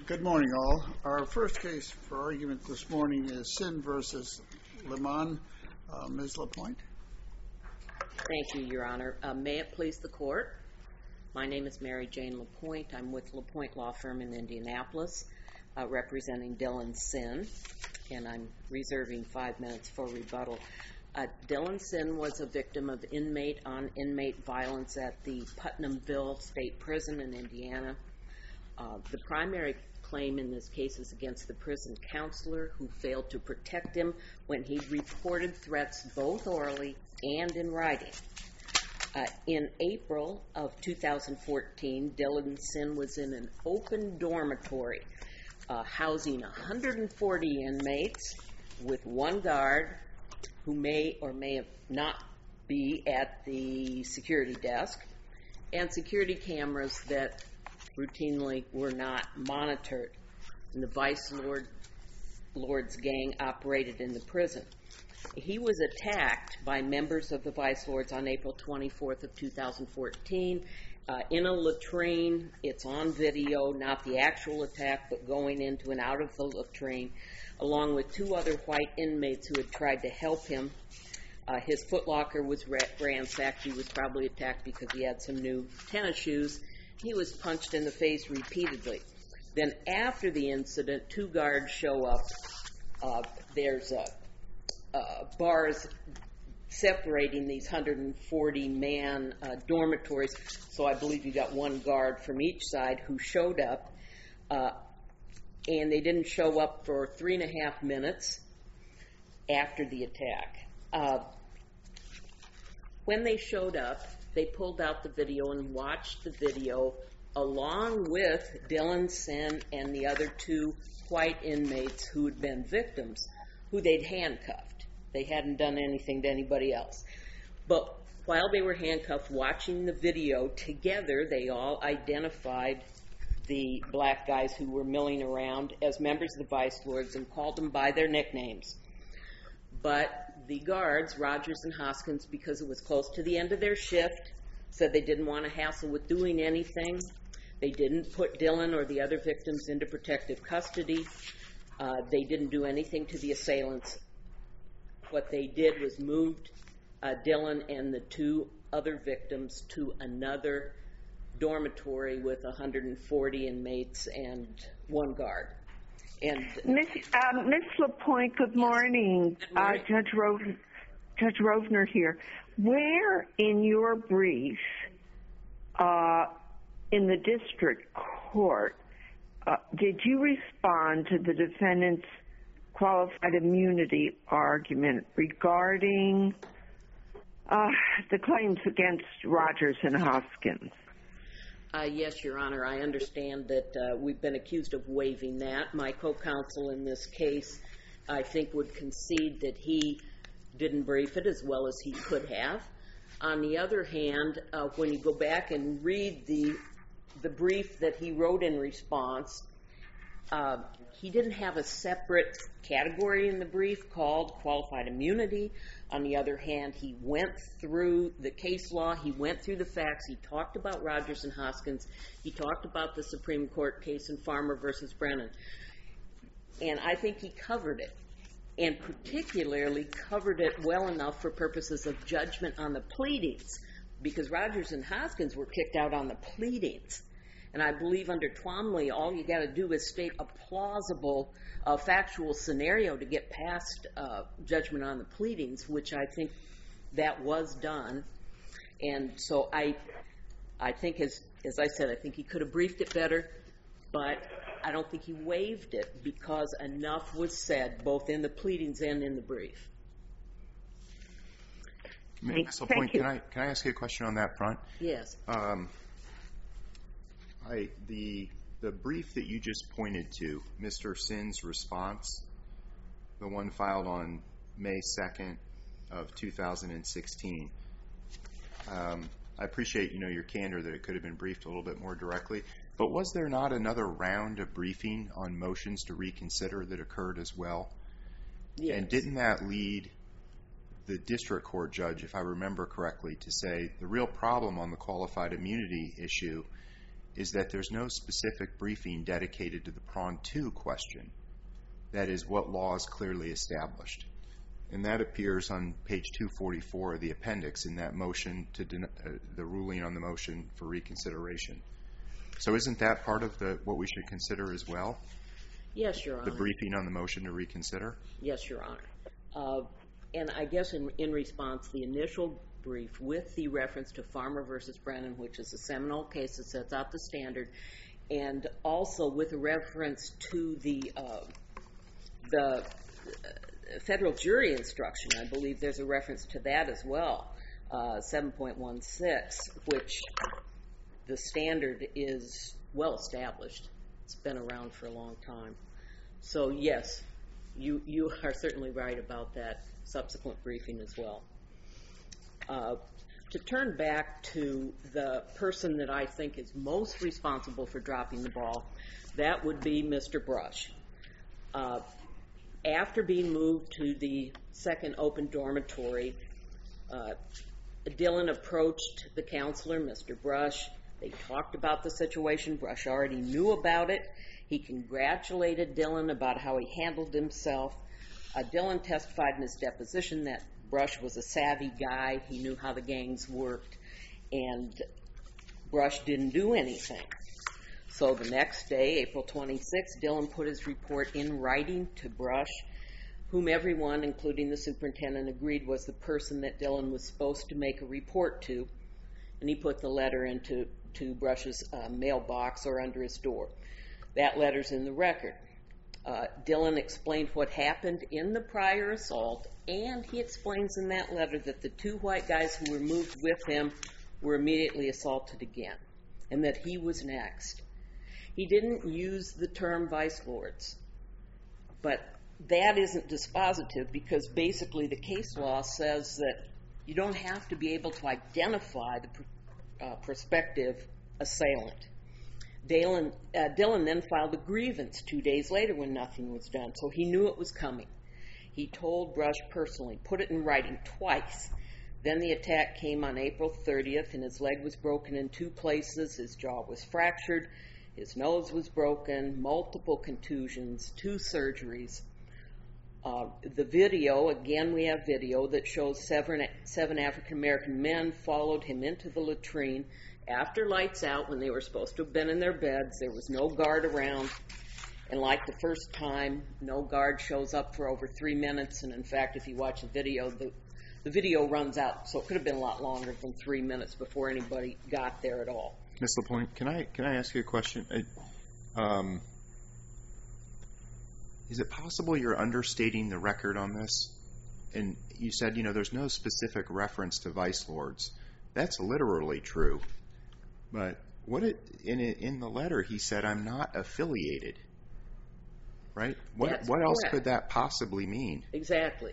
Good morning, all. Our first case for argument this morning is Sin v. Limon. Ms. LaPointe. Thank you, Your Honor. May it please the Court? My name is Mary Jane LaPointe. I'm with LaPointe Law Firm in Indianapolis, representing Dylan Sin, and I'm reserving 5 minutes for rebuttal. Dylan Sin was a victim of inmate-on-inmate violence at the Putnamville State Prison in Indiana. The primary claim in this case is against the prison counselor who failed to protect him when he reported threats both orally and in writing. In April of 2014, Dylan Sin was in an open dormitory housing 140 inmates with one guard who may or may not be at the security desk, and security cameras that routinely were not monitored. And the Vice Lord's gang operated in the prison. He was attacked by members of the Vice Lords on April 24th of 2014 in a latrine. It's on video, not the actual attack, but going into and out of the latrine, along with 2 other white inmates who had tried to help him. His footlocker was ransacked. He was probably attacked because he had some new tennis shoes. He was punched in the face repeatedly. Then after the incident, 2 guards show up. There's bars separating these 140-man dormitories, so I believe you got 1 guard from each side who showed up. And they didn't show up for 3.5 minutes after the attack. When they showed up, they pulled out the video and watched the video along with Dylan Sin and the other 2 white inmates who had been victims, who they'd handcuffed. They hadn't done anything to anybody else. But while they were handcuffed watching the video together, they all identified the black guys who were milling around as members of the Vice Lords and called them by their nicknames. But the guards, Rogers and Hoskins, because it was close to the end of their shift, said they didn't want to hassle with doing anything. They didn't put Dylan or the other victims into protective custody. They didn't do anything to the assailants. What they did was moved Dylan and the 2 other victims to another dormitory with 140 inmates and 1 guard. And Miss LaPointe, good morning. Good morning. Judge Rovner here. Where in your brief in the district court did you respond to the defendant's qualified immunity argument regarding the claims against Rogers and Hoskins? Yes, Your Honor, I understand that we've been accused of waiving that. My co-counsel in this case, I think, would concede that he didn't brief it as well as he could have. On the other hand, when you go back and read the brief that he wrote in response, he didn't have a separate category in the brief called qualified immunity. On the other hand, he went through the case law, he went through the facts, he talked about Rogers and Hoskins, he talked about the Supreme Court case in Farmer v. Brennan. And I think he covered it, and particularly covered it well enough for purposes of judgment on the pleadings, because Rogers and Hoskins were kicked out on the pleadings. And I believe under Twombly, all you got to do is state a plausible factual scenario to get past judgment on the pleadings, which I think that was done. And so I think, as I said, I think he could have briefed it better, but I don't think he waived it because enough was said both in the pleadings and in the brief. Ms. LaPointe, can I ask you a question on that front? Yes. The brief that you just pointed to, Mr. Sin's response, the one filed on May 2nd of 2016, I appreciate your candor that it could have been briefed a little bit more directly, but was there not another round of briefing on motions to reconsider that occurred as well? Yes. And didn't that lead the district court judge, if I remember correctly, to say the real problem on the qualified immunity issue is that there's no specific briefing dedicated to the prong 2 question. That is, what law is clearly established. And that appears on page 244 of the appendix in that motion to the ruling on the motion for reconsideration. So isn't that part of what we should consider as well? Yes, Your Honor. The briefing on the motion to reconsider? Yes, Your Honor. And I guess in response, the initial brief with the reference to Farmer v. Brennan, which is a seminal case that sets out the standard, and also with a reference to the federal jury instruction. I believe there's a reference to that as well, 7.16, which the standard is well established. It's been around for a long time. So yes, you are certainly right about that subsequent briefing as well. To turn back to the person that I think is most responsible for dropping the ball, that would be Mr. Brush. After being moved to the second open dormitory, Dylan approached the counselor, Mr. Brush. They talked about the situation. Brush already knew about it. He congratulated Dylan about how he handled himself. Dylan testified in his deposition that Brush was a savvy guy. He knew how the gangs worked, and Brush didn't do anything. So the next day, April 26th, Dylan put his report in writing to Brush, whom everyone, including the superintendent, agreed was the person that Dylan was supposed to make a report to, and he put the letter into Brush's mailbox or under his door. That letter's in the record. Dylan explained what happened in the prior assault, and he explains in that letter that the two white guys who were moved with him were immediately assaulted again, and that he was next. He didn't use the term vice lords, but that isn't dispositive because basically the case law says that you don't have to be able to identify the prospective assailant. Dylan then filed a grievance 2 days later when nothing was done, so he knew it was coming. He told Brush personally, put it in writing twice. Then the attack came on April 30th, and his leg was broken in 2 places. His jaw was fractured. His nose was broken, multiple contusions, 2 surgeries. The video, again we have video, that shows 7 African-American men followed him into the latrine after lights out when they were supposed to have been in their beds. There was no guard around. And like the first time, no guard shows up for over 3 minutes. And in fact, if you watch the video video runs out. So it could have been a lot longer than 3 minutes before anybody got there at all. Ms. LaPointe, can I ask you a question? Is it possible you're understating the record on this? And you said, there's no specific reference to vice lords. That's literally true. But in the letter, he said, I'm not affiliated. Right? What else could that possibly mean? Exactly.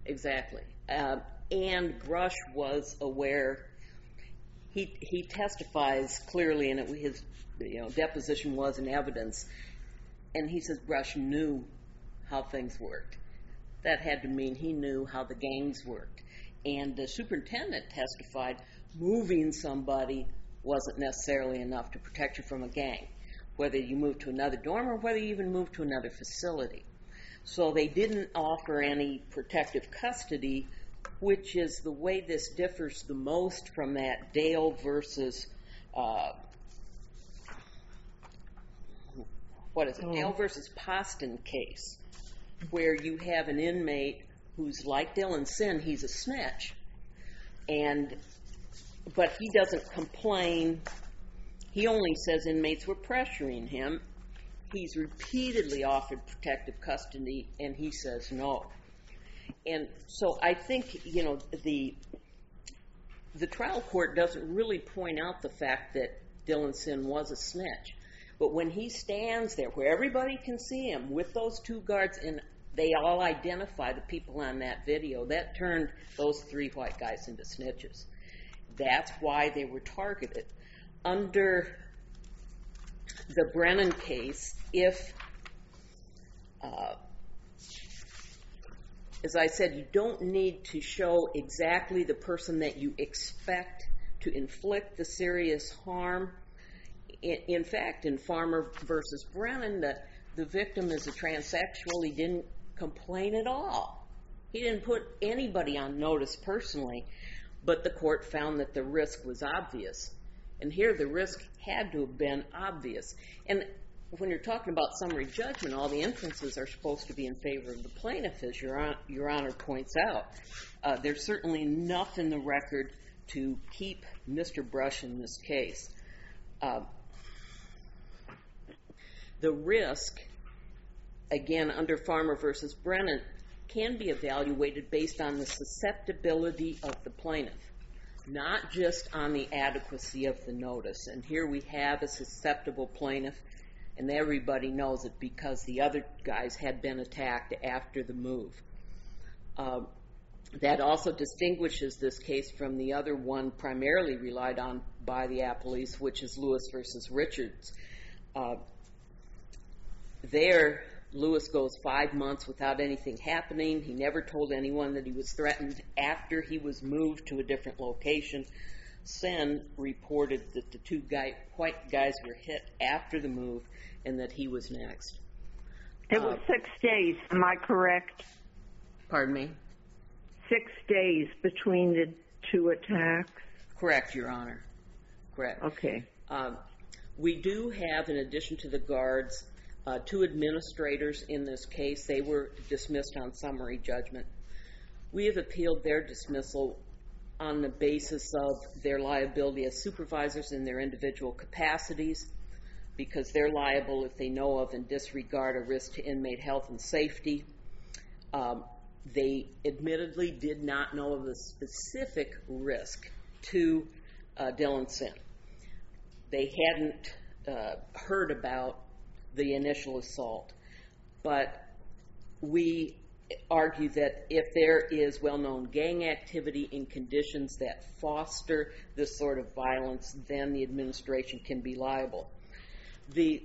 And Brush was aware. He testifies clearly, and his deposition was in evidence. And he says Brush knew how things worked. That had to mean he knew how the gangs worked. And the superintendent testified moving somebody wasn't necessarily enough to protect you from a gang, whether you moved to another dorm or whether you even moved to another facility. So they didn't offer any protective custody, which is the way this differs the most from that Dale versus Dale versus Poston case, where you have an inmate who's like Dylan Sin. He's a snitch, but he doesn't complain. He only says inmates were pressuring him. He's repeatedly offered protective custody, and he says no. And so I think, the trial court doesn't really point out the fact that Dylan Sin was a snitch. But when he stands there, where everybody can see him with those 2 guards, and they all identify the people on that video, that turned those 3 white guys into snitches. That's why they were targeted. Under the Brennan case, if, as I said, you don't need to show exactly the person that you expect to inflict the serious harm, In fact, in Farmer versus Brennan, the victim is a transsexual. He didn't complain at all. He didn't put anybody on notice personally, but the court found that the risk was obvious. And here the risk had to have been obvious. And when you're talking about summary judgment, all the inferences are supposed to be in favor of the plaintiff, as Your Honor points out. There's certainly enough in the record to keep Mr. Brush in this case. The risk, again, under Farmer versus Brennan, can be evaluated based on the susceptibility of the plaintiff, not just on the adequacy of the notice. And here we have a susceptible plaintiff, and everybody knows it because the other guys had been attacked after the move. That also distinguishes this case from the other one primarily relied on by the appellees, which is Lewis versus Richards. There, Lewis goes 5 months without anything happening. He never told anyone that he was threatened after he was moved to a different location. Sin reported that the two white guys were hit after the move and that he was next. It was 6 days, am I correct? Pardon me? 6 days between the two attacks? Correct, Your Honor. Correct. Okay. We do have, in addition to the guards, 2 administrators in this case. They were dismissed on summary judgment. We have appealed their dismissal on the basis of their liability as supervisors in their individual capacities, because they're liable if they know of and disregard a risk to inmate health and safety. They admittedly did not know of a specific risk to Dylan Sin. They hadn't heard about the initial assault. But we argue that if there is well-known gang activity in conditions that foster this sort of violence, then the administration can be liable. The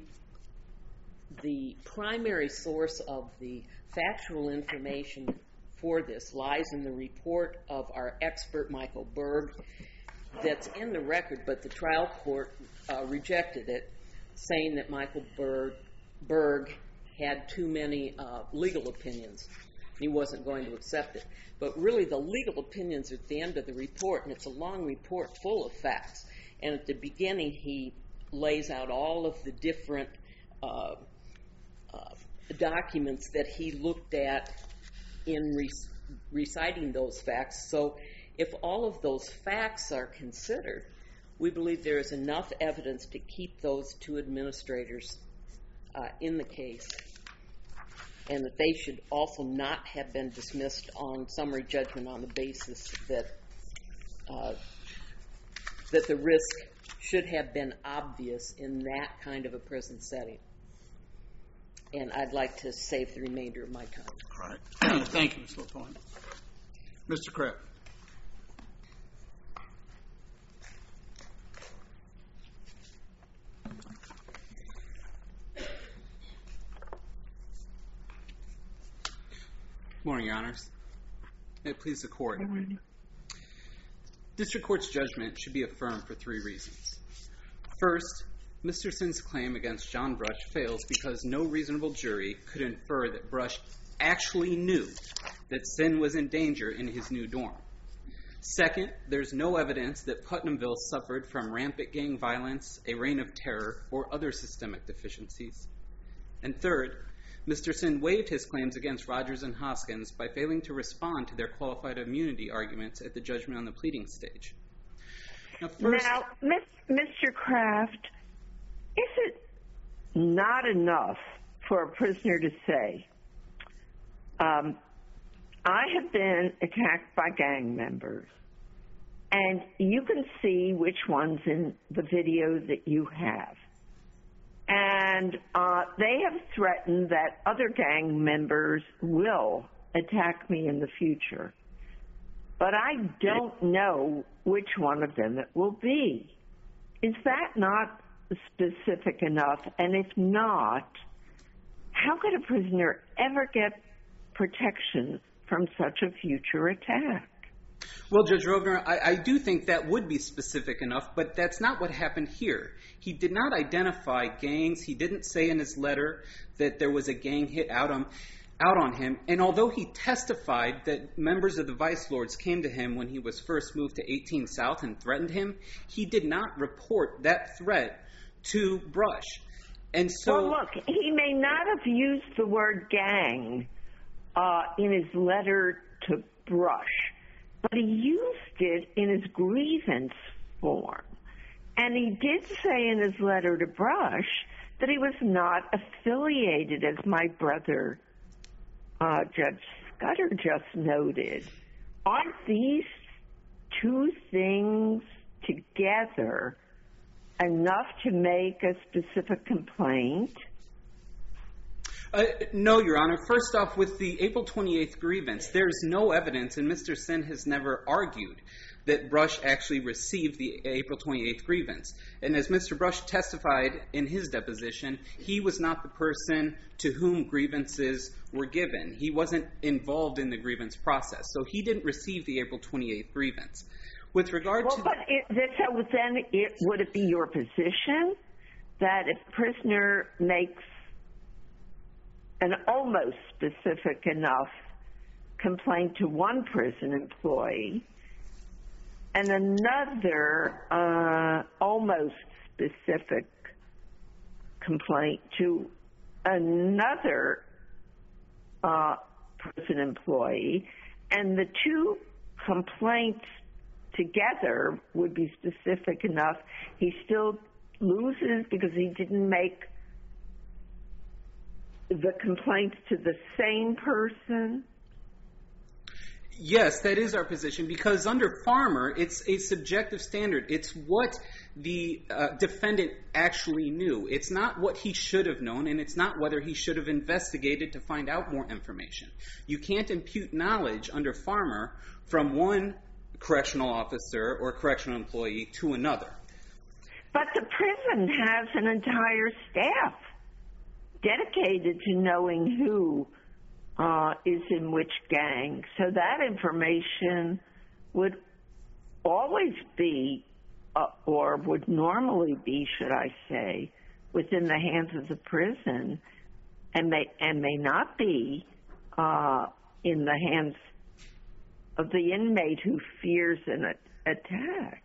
primary source of the factual information for this lies in the report of our expert, Michael Berg, that's in the record, but the trial court rejected it, saying that Michael Berg had too many legal opinions. He wasn't going to accept it. But really, the legal opinions are at the end of the report, and it's a long report full of facts. And at the beginning, he lays out all of the different documents that he looked at in reciting those facts. So if all of those facts are considered, we believe there is enough evidence to keep those 2 administrators in the case, and that they should also not have been dismissed on summary judgment on the basis that the risk should have been obvious in that kind of a prison setting. And I'd like to save the remainder of my time. All right. Thank you, Ms. LaPointe. Mr. Kraft. Good morning, Your Honors. May it please the Court. District Court's judgment should be affirmed for 3 reasons. First, Mr. Sin's claim against John Brush fails because no reasonable jury could infer that Brush actually knew that Sin was in danger in his new dorm. Second, there's no evidence that Putnamville suffered from rampant gang violence, a reign of terror, or other systemic deficiencies. And third, Mr. Sin waived his claims against Rogers and Hoskins by failing to respond to their qualified immunity arguments at the judgment on the pleading stage. Now, Mr. Kraft, is it not enough for a prisoner to say, I have been attacked by gang members, and you can see which ones in the video that you have. And they have threatened that other gang members will attack me in the future. But I don't know which one of them it will be. Is that not specific enough? And if not, how could a prisoner ever get protection from such a future attack? Well, Judge Rovner, I do think that would be specific enough, but that's not what happened here. He did not identify gangs. He didn't say in his letter that there was a gang hit out on him. And although he testified that members of the Vice Lords came to him when he was first moved to 18 South and threatened him, he did not report that threat to Brush. And so, well, look, he may not have used the word gang in his letter to Brush, but he used it in his grievance form. And he did say in his letter to Brush that he was not affiliated, as my brother, Judge Scudder, just noted. Aren't these two things together enough to make a specific complaint? No, Your Honor. First off, with the April 28th grievance, there's no evidence, and Mr. Sin has never argued, that Brush actually received the April 28th grievance. And as Mr. Brush testified in his deposition, he was not the person to whom grievances were given. He wasn't involved in the grievance process, so he didn't receive the April 28th grievance. With regard to... So then would it be your position that if a prisoner makes an almost specific enough complaint to one prison employee and another almost specific complaint to another prison employee, and the two complaints together would be specific enough, he still loses because he didn't make the complaints to the same person? Yes, that is our position, because under Farmer, it's a subjective standard. It's what the defendant actually knew. It's not what he should have known, and it's not whether he should have investigated to find out more information. You can't impute knowledge under Farmer from one correctional officer or correctional employee to another. But the prison has an entire staff dedicated to knowing who is in which gang. So that information would always be, or would normally be, should I say, within the hands of the prison, and may not be in the hands of the inmate who fears an attack.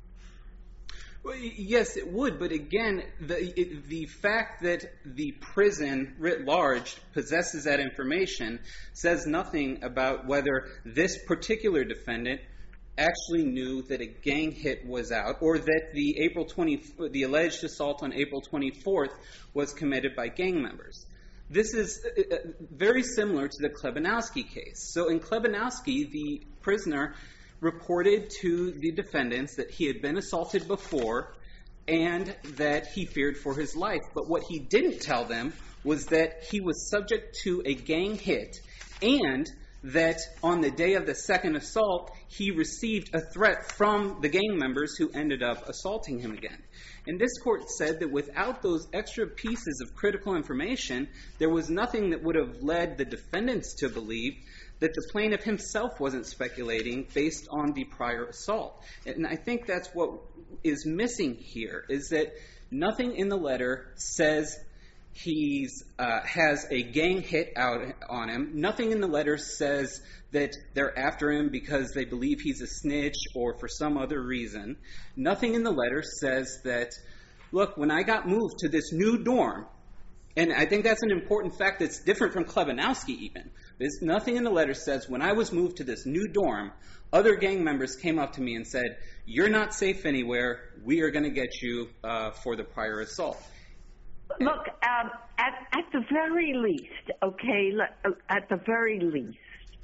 Well, yes, it would, but again, the fact that the prison writ large possesses that information says nothing about whether this particular defendant actually knew that a gang hit was out, or that the alleged assault on April 24th was committed by gang members. This is very similar to the Klebanowski case. So in Klebanowski, the prisoner reported to the defendants that he had been assaulted before and that he feared for his life. But what he didn't tell them was that he was subject to a gang hit and that on the day of the second assault, he received a threat from the gang members who ended up assaulting him again. And this court said that without those extra pieces of critical information, there was nothing that would have led the defendants to believe that the plaintiff himself wasn't speculating based on the prior assault. And I think that's what is missing here, is that nothing in the letter says he has a gang hit out on him. Nothing in the letter says that they're after him because they believe he's a snitch or for some other reason. Nothing in the letter says that, look, when I got moved to this new dorm, and I think that's an important fact that's different from Klebanowski even. There's nothing in the letter says, when I was moved to this new dorm, other gang members came up to me and said, you're not safe anywhere, we are going to get you for the prior assault. Look, at the very least, at the very least,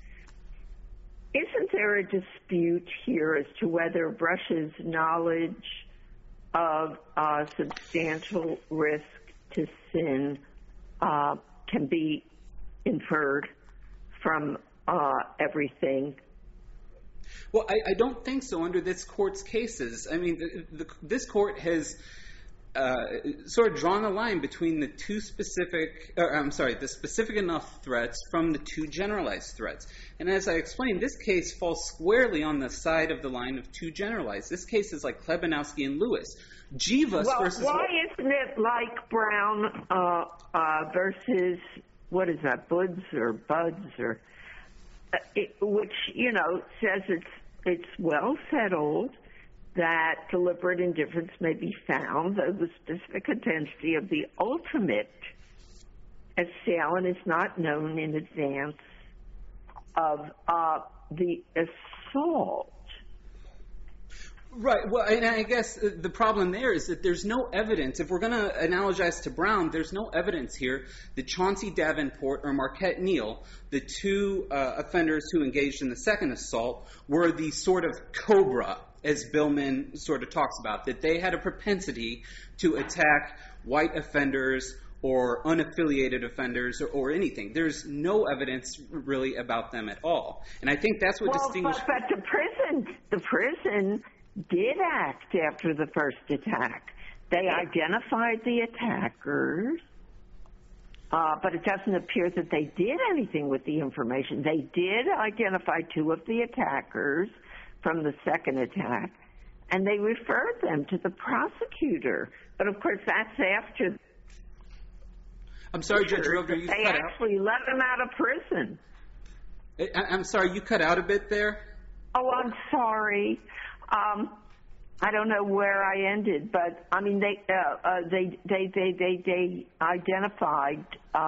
isn't there a dispute here as to whether Brush's knowledge of substantial risk to sin can be inferred from everything? Well, I don't think so under this court's cases. I mean, this court has sort of drawn a line between the the specific enough threats from the two generalized threats. And as I explained, this case falls squarely on the side of the line of two generalized. This case is like Klebanowski and Lewis. Jivas versus... Why isn't it like Brown versus, what is that, Buds, or which, says it's well settled that deliberate indifference may be found, though the specific intensity of the ultimate assailant is not known in advance of the assault. Right. Well, and I guess the problem there is that there's no evidence. If we're going to analogize to Brown, there's no evidence here that Chauncey Davenport or Marquette Neal, the two offenders who engaged in the second assault, were the sort of cobra, as Billman sort of talks about, that they had a propensity to attack white offenders or unaffiliated offenders or anything. There's no evidence really about them at all. And I think that's what distinguishes... But the prison did act after the first attack. They identified the attackers, but it doesn't appear that they did anything with the information. They did identify two of the attackers from the second attack, and they referred them to the prosecutor. But, of course, that's after... I'm sorry, Judge Roger, you cut out. They actually let them out of prison. I'm sorry, you cut out a bit there? Oh, I'm sorry. I don't know where I ended, but, I mean, they identified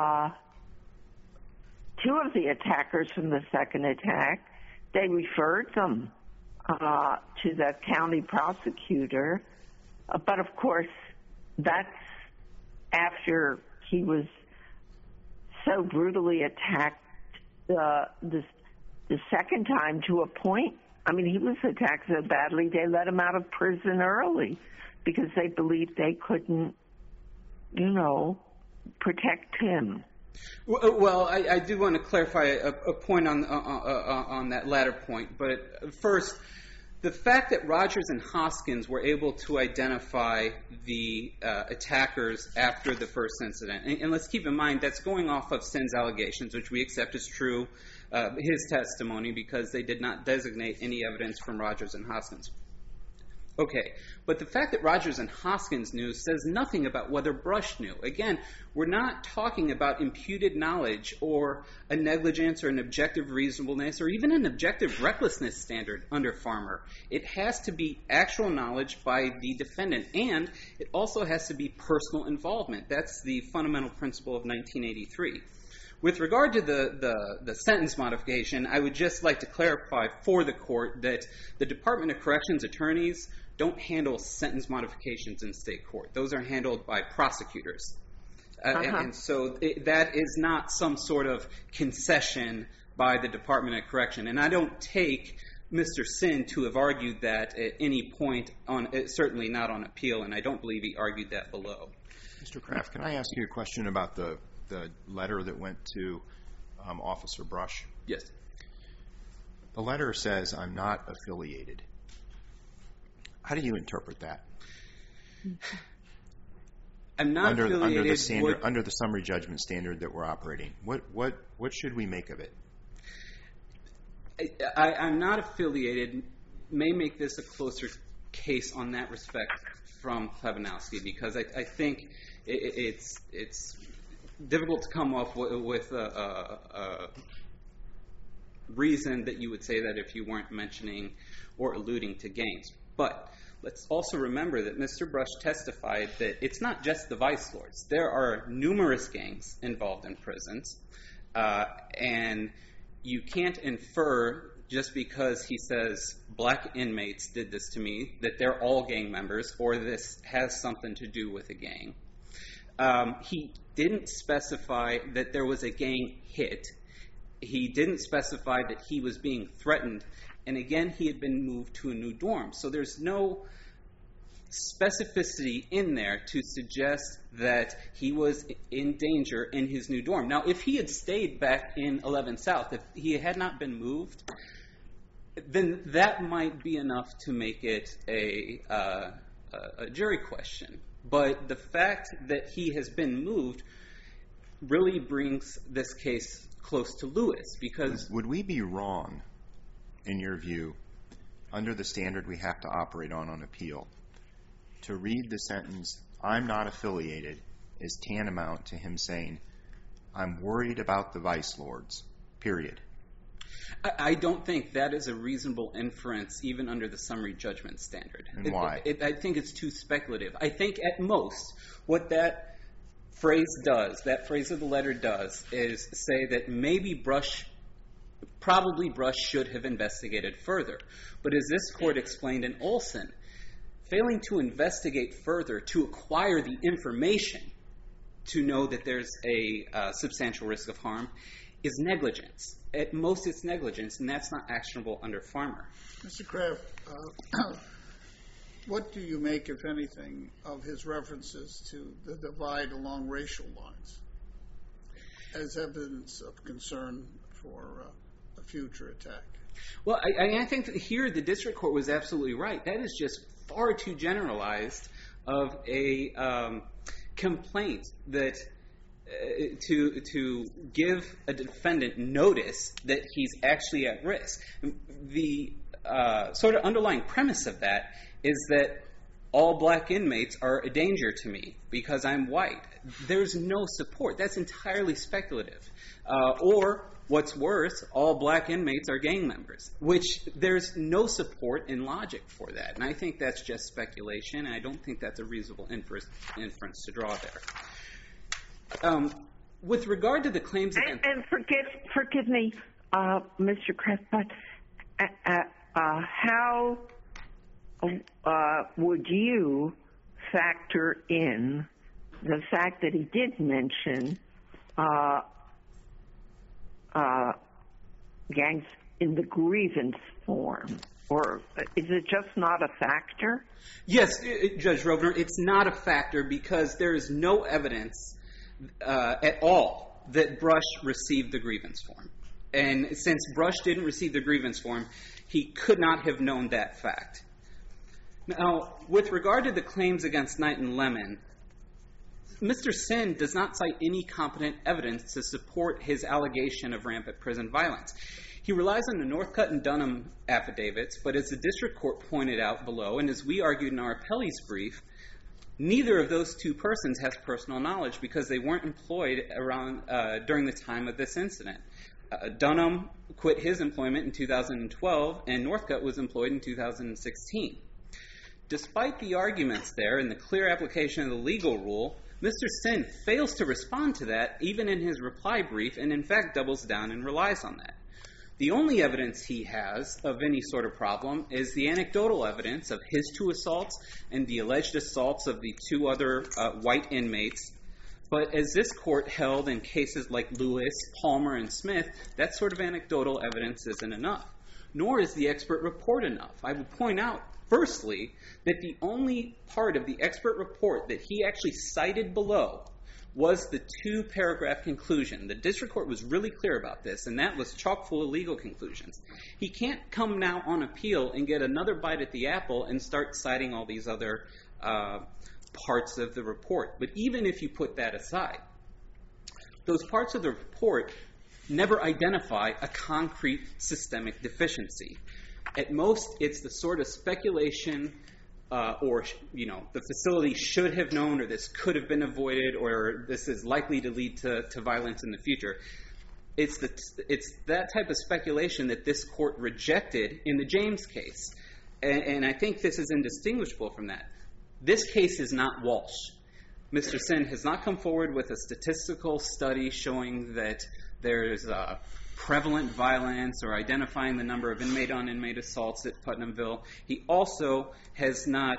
two of the attackers from the second attack. They referred them to the county prosecutor, but of course that's after he was so brutally attacked the second time to a point. I mean, he was attacked so badly they let him out of prison early because they believed they couldn't, protect him. Well, I do want to clarify a point on that latter point. But first, the fact that Rogers and Hoskins were able to identify the attackers after the first incident, and let's keep in mind that's going off of Sin's allegations, which we accept as true, his testimony, because they did not designate any evidence from Rogers and Hoskins. Okay, but the fact that Rogers and Hoskins knew says nothing about whether Brush knew. Again, we're not talking about imputed knowledge or a negligence or an objective reasonableness or even an objective recklessness standard under Farmer. It has to be actual knowledge by the defendant, and it also has to be personal involvement. That's the fundamental principle of 1983. With regard to the sentence modification, I would just like to clarify for the court that the Department of Corrections attorneys don't handle sentence modifications in state court. Those are handled by prosecutors. And so that is not some sort of concession by the Department of Correction. And I don't take Mr. Sin to have argued that at any point, certainly not on appeal, and I don't believe he argued that below. Mr. Kraft, can I ask you a question about the letter that went to Officer Brush? Yes. The letter says, "I'm not affiliated." How do you interpret that? I'm not affiliated under the summary judgment standard that we're operating. What should we make of it? I'm not affiliated may make this a closer case on that respect from Klebanowski, because I think it's difficult to come up with a reason that you would say that if you weren't mentioning or alluding to gangs. But let's also remember that Mr. Brush testified that it's not just the vice lords. There are numerous gangs involved in prisons, and you can't infer just because he says black inmates did this to me that they're all gang members or this has something to do with a gang. He didn't specify that there was a gang hit. He didn't specify that he was being threatened. And again, he had been moved to a new dorm. So there's no specificity in there to suggest that he was in danger in his new dorm. Now, if he had stayed back in 11 South, if he had not been moved, then that might be enough to make it a jury question. But the fact that he has been moved really brings this case close to Lewis, because... Would we be wrong, in your view, under the standard we have to operate on appeal, to read the sentence, "I'm not affiliated," is tantamount to him saying, "I'm worried about the vice lords," period? I don't think that is a reasonable inference, even under the summary judgment standard. And why? I think it's too speculative. I think at most what that phrase does, that phrase of the letter does, is say that maybe probably Brush should have investigated further. But as this court explained in Olson, failing to investigate further, to acquire the information to know that there's a substantial risk of harm, is negligence. At most, it's negligence, and that's not actionable under Farmer. Mr. Kraft, what do you make, if anything, of his references to the divide along racial lines as evidence of concern for a future attack? Well, I think that here the district court was absolutely right. That is just far too generalized of a complaint that to give a defendant notice that he's actually at risk. The sort of underlying premise of that is that all black inmates are a danger to me because I'm white. There's no support. That's entirely speculative. Or, what's worse, all black inmates are gang members, which there's no support in logic for that. And I think that's just speculation, and I don't think that's a reasonable inference to draw there. With regard to the claims against... And forgive me, Mr. Kraft, but how would you factor in the fact that he did mention gangs in the grievance form? Or is it just not a factor? Yes, Judge Rovner, it's not a factor because there is no evidence at all that Brush received the grievance form. And since Brush didn't receive the grievance form, he could not have known that fact. Now, with regard to the claims against Knight and Lemon, Mr. Sin does not cite any competent evidence to support his allegation of rampant prison violence. He relies on the Northcutt and Dunham affidavits, but as the district court pointed out below, and as we argued in our appellee's brief, neither of those two persons has personal knowledge because they weren't employed during the time of this incident. Dunham quit his employment in 2012, and Northcutt was employed in 2016. Despite the arguments there and the clear application of the legal rule, Mr. Sin fails to respond to that even in his reply brief and in fact doubles down and relies on that. The only evidence he has of any sort of problem is the anecdotal evidence of his two assaults and the alleged assaults of the two other white inmates. But as this court held in cases like Lewis, Palmer, and Smith, that sort of anecdotal evidence isn't enough. Nor is the expert report enough. I would point out, firstly, that the only part of the expert report that he actually cited below was the two-paragraph conclusion. The district court was really clear about this, and that was chock full of legal conclusions. He can't come now on appeal and get another bite at the apple and start citing all these other parts of the report. But even if you put that aside, those parts of the report never identify a concrete systemic deficiency. At most, it's the sort of speculation or, the facility should have known, or this could have been avoided, or this is likely to lead to violence in the future. It's that type of speculation that this court rejected in the James case. And I think this is indistinguishable from that. This case is not Walsh. Mr. Sin has not come forward with a statistical study showing that there's prevalent violence or identifying the number of inmate-on-inmate assaults at Putnamville. He also has not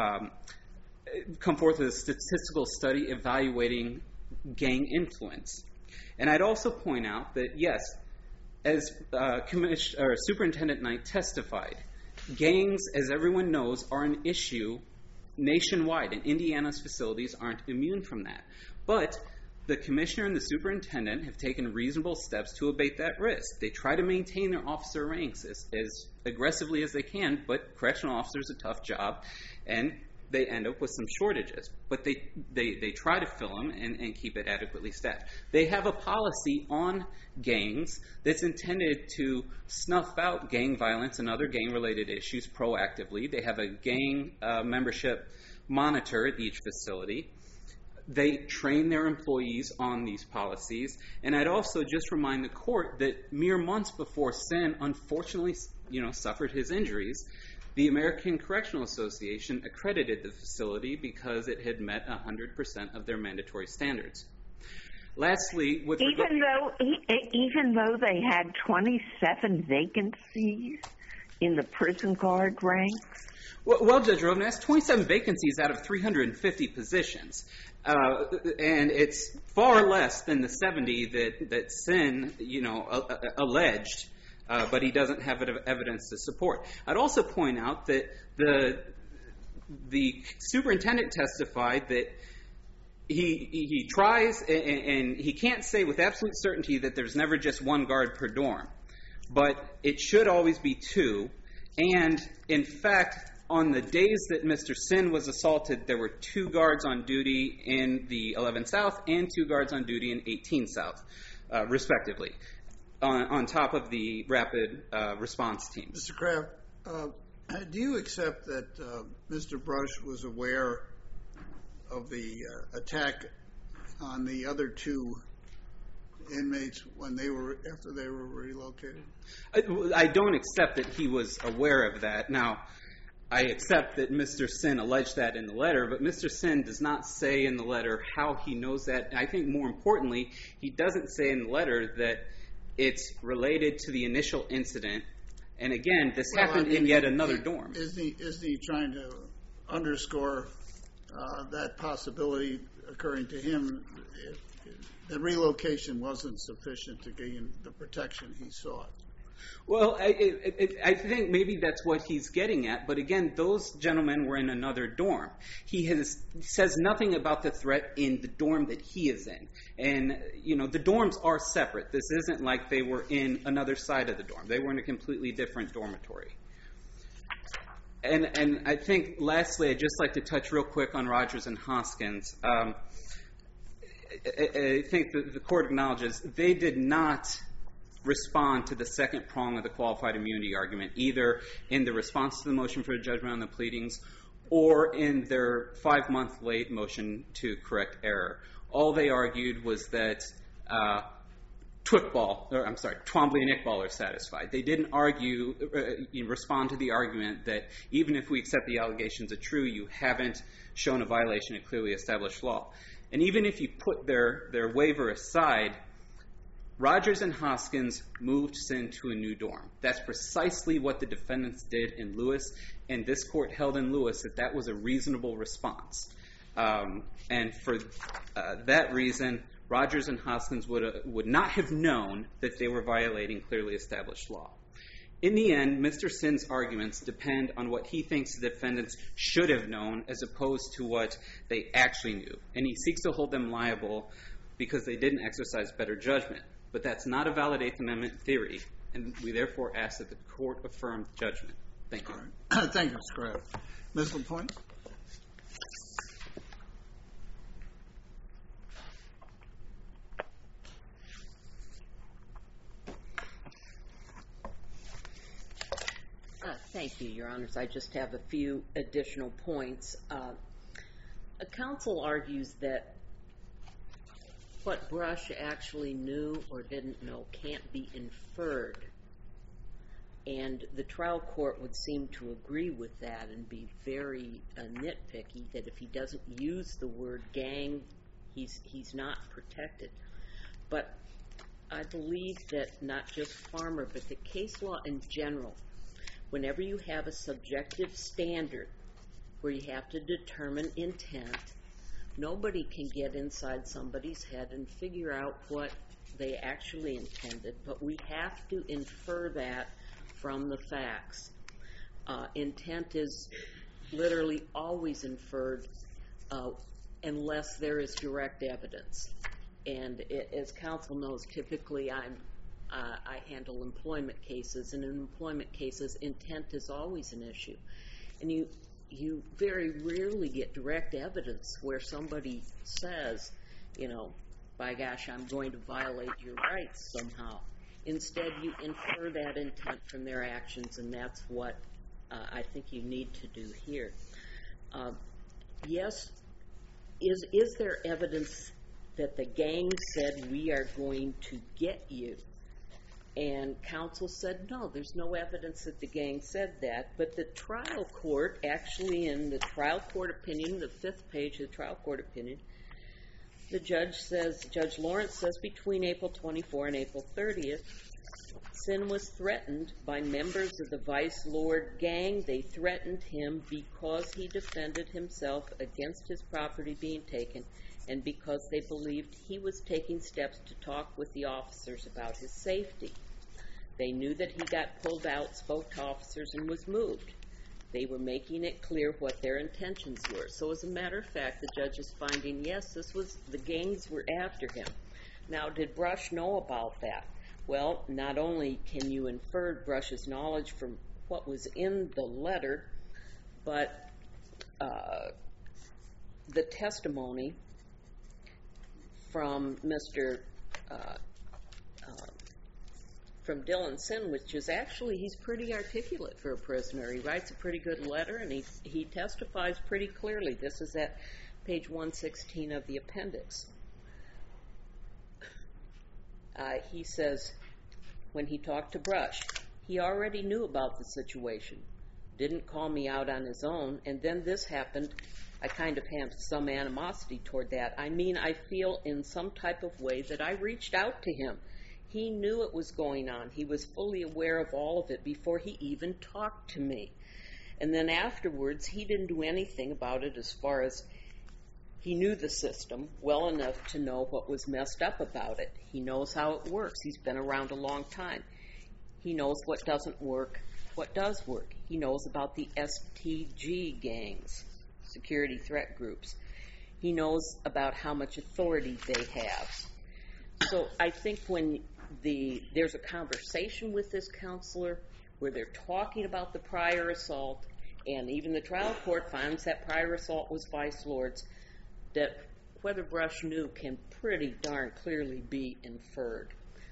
come forth with a statistical study evaluating gang influence. And I'd also point out that, yes, as Superintendent Knight testified, gangs, as everyone knows, are an issue nationwide, and Indiana's facilities aren't immune from that. But the commissioner and the superintendent have taken reasonable steps to abate that risk. They try to maintain their officer ranks as aggressively as they can, but correctional officers are a tough job, and they end up with some shortages. But they try to fill them and keep it adequately staffed. They have a policy on gangs that's intended to snuff out gang violence and other gang-related issues proactively. They have a gang membership monitor at each facility. They train their employees on these policies. And I'd also just remind the court that mere months before Sin unfortunately, suffered his injuries, the American Correctional Association accredited the facility because it had met 100% of their mandatory standards. Lastly, even though they had 27 vacancies in the prison guard ranks. Well, Judge Rovner, that's 27 vacancies out of 350 positions. And it's far less than the 70 that Sin, alleged, but he doesn't have evidence to support. I'd also point out that the superintendent testified that he tries, and he can't say with absolute certainty that there's never just one guard per dorm, but it should always be two. And in fact, on the days that Mr. Sin was assaulted, there were 2 guards on duty in the 11 South and 2 guards on duty in 18 South, respectively, on top of the rapid response teams. Mr. Kraft, do you accept that Mr. Brush was aware of the attack on the other 2 inmates after they were relocated? I don't accept that he was aware of that. Now, I accept that Mr. Sin alleged that in the letter, but Mr. Sin does not say in the letter how he knows that. I think more importantly, he doesn't say in the letter that it's related to the initial incident. And again, this happened in yet another dorm. Isn't he trying to underscore that possibility occurring to him? The relocation wasn't sufficient to gain the protection he sought. Well, I think maybe that's what he's getting at. But again, those gentlemen were in another dorm. He says nothing about the threat in the dorm that he is in. And, the dorms are separate. This isn't like they were in another side of the dorm. They were in a completely different dormitory. And I think, lastly, I'd just like to touch real quick on Rogers and Hoskins. I think that the court acknowledges they did not respond to the second prong of the qualified immunity argument, either in the response to the motion for a judgment on the pleadings or in their 5-month late motion to correct error. All they argued was that Twombly and Iqbal are satisfied. They didn't respond to the argument that even if we accept the allegations are true, you haven't shown a violation of clearly established law. And even if you put their waiver aside, Rogers and Hoskins moved Sin to a new dorm. That's precisely what the defendants did in Lewis, and this court held in Lewis that was a reasonable response. And for that reason, Rogers and Hoskins would not have known that they were violating clearly established law. In the end, Mr. Sin's arguments depend on what he thinks the defendants should have known as opposed to what they actually knew. And he seeks to hold them liable because they didn't exercise better judgment. But that's not a valid Eighth Amendment theory, and we therefore ask that the court affirm the judgment. Thank you. All right. Thank you, Mr. Kraft. Ms. LaPointe? Thank you, Your Honors. I just have a few additional points. A counsel argues that what Brush actually knew or didn't know can't be inferred. And the trial court would seem to agree with that and be very nitpicky that if he doesn't use the word gang, he's not protected. But I believe that not just Farmer, but the case law in general, whenever you have a subjective standard where you have to determine intent, nobody can get inside somebody's head and figure out what they actually intended, but we have to infer that from the facts. Intent is literally always inferred unless there is direct evidence. And as counsel knows, typically I handle employment cases, and in employment cases, intent is always an issue. And you very rarely get direct evidence where somebody says, by gosh, I'm going to violate your rights somehow. Instead, you infer that intent from their actions, and that's what I think you need to do here. Yes, is there evidence that the gang said, we are going to get you? And counsel said, no, there's no evidence that the gang said that. But the trial court, actually in the trial court opinion, the 5th page of the trial court opinion, the Judge Lawrence says between April 24 and April 30th, Sin was threatened by members of the Vice Lord gang. They threatened him because he defended himself against his property being taken and because they believed he was taking steps to talk with the officers about his safety. They knew that he got pulled out, spoke to officers, and was moved. They were making it clear what their intentions were. So as a matter of fact, the judge is finding, yes, the gangs were after him. Now, did Brush know about that? Well, not only can you infer Brush's knowledge from what was in the letter, but the testimony from from Dylan Sin, which is actually, he's pretty articulate for a prisoner. He writes a pretty good letter, and he testifies pretty clearly. This is at page 116 of the appendix. He says, when he talked to Brush, he already knew about the situation, didn't call me out on his own, and then this happened. I kind of have some animosity toward that. I mean, I feel in some type of way that I reached out to him. He knew it was going on. He was fully aware of all of it before he even talked to me. And then afterwards, he didn't do anything about it as far as he knew the system well enough to know what was messed up about it. He knows how it works. He's been around a long time. He knows what doesn't work, what does work. He knows about the STG gangs, security threat groups. He knows about how much authority they have. So I think when there's a conversation with this counselor where they're talking about the prior assault, and even the trial court finds that prior assault was Vice Lord's, that whether Brush knew can pretty darn clearly be inferred.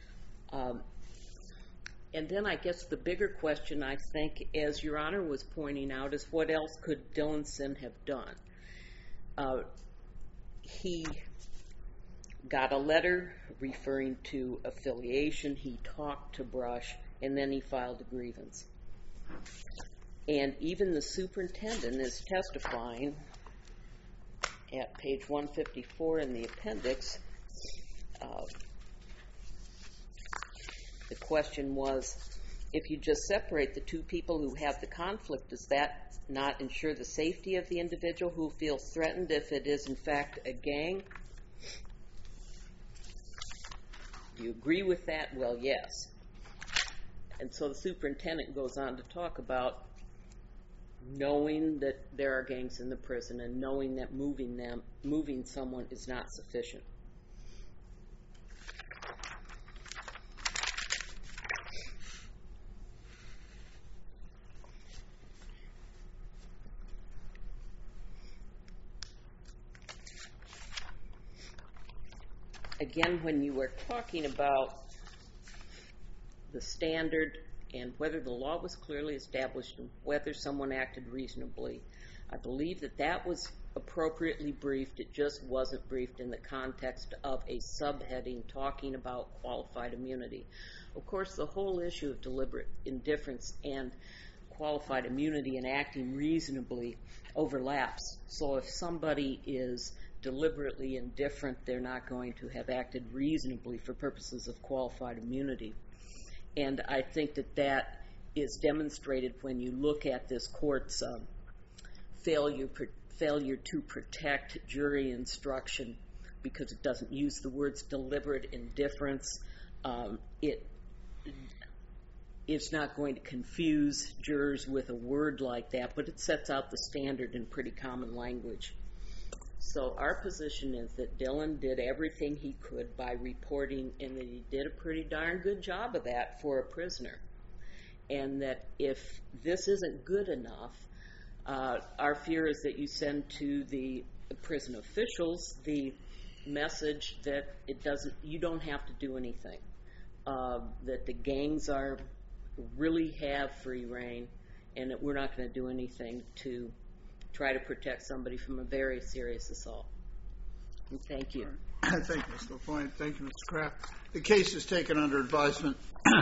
And then I guess the bigger question, I think, as Your Honor was pointing out, is what else could Dylan Sin have done? He got a letter referring to affiliation. He talked to Brush, and then he filed a grievance. And even the superintendent is testifying at page 154 in the appendix. The question was, if you just separate the two people who have the conflict, does that not ensure the safety of the individual who feels threatened if it is in fact a gang? Do you agree with that? Well, yes. And so the superintendent goes on to talk about knowing that there are gangs in the prison and knowing that moving someone is not sufficient. Again, when you were talking about the standard and whether the law was clearly established and whether someone acted reasonably, I believe that that was appropriately briefed. It just wasn't briefed in the context of a subheading talking about qualified immunity. Of course, the whole issue of deliberate indifference and qualified immunity and acting reasonably overlaps. So if somebody is deliberately indifferent, they're not going to have acted reasonably for purposes of qualified immunity. And I think that that is demonstrated when you look at this court's failure to protect jury instruction, because it doesn't use the words deliberate indifference. It's not going to confuse jurors with a word like that, but it sets out the standard in pretty common language. So our position is that Dylan did everything he could by reporting, and that he did a pretty darn good job of that for a prisoner. And that if this isn't good enough, Our fear is that you send to the prison officials the message that you don't have to do anything, that the gangs really have free reign, and that we're not going to do anything to try to protect somebody from a very serious assault. And thank you. Thank you, Ms. LaPointe. Thank you, Mr. Kraft. The case is taken under advisement.